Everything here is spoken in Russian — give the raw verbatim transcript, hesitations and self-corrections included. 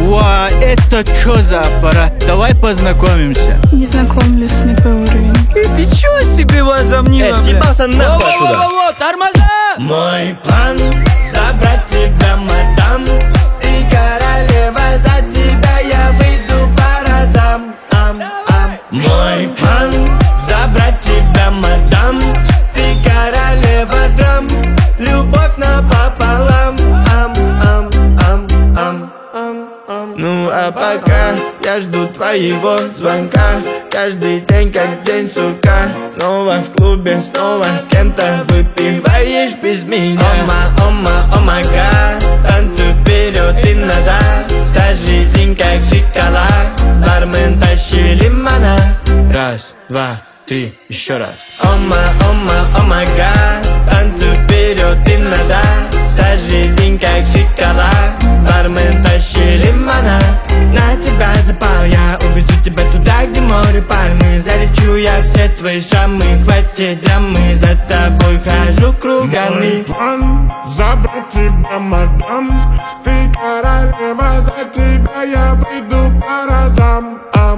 Ва, это чё за аппарат? Давай познакомимся. Не знакомлюсь, не твой уровень. И ты чё себе возомнила? Э, съебался нахуй отсюда. Во-во-во-во, тормоза! Мой план забрать тебя, мадам. Ты королева, за тебя я выйду по разам. Ам, ам. Мой план забрать тебя, мадам. Ты королева драм. Любовь напополам. Ам, ам, ам, ам, ам, ам. Ну а пока я жду твоего звонка. Каждый день как день, сука. Снова в клубе, снова с кем-то выпиваешь без меня. Ома, ома, омага. Танцуй вперед и назад. Вся жизнь как шоколад. Бармен тащи лимона. Раз, два, три, еще раз. Ома, ома, омага. Танцуй вперед и назад. Вся жизнь как шоколад. Бармен тащи лимона. На тебя запал, я увезу тебя туда, где море пальмы. Залечу я все твои шрамы. Хватит драмы, за тобой хожу кругами. Мой план забрать тебя, мадам. Ты королева, за тебя я выйду по разам.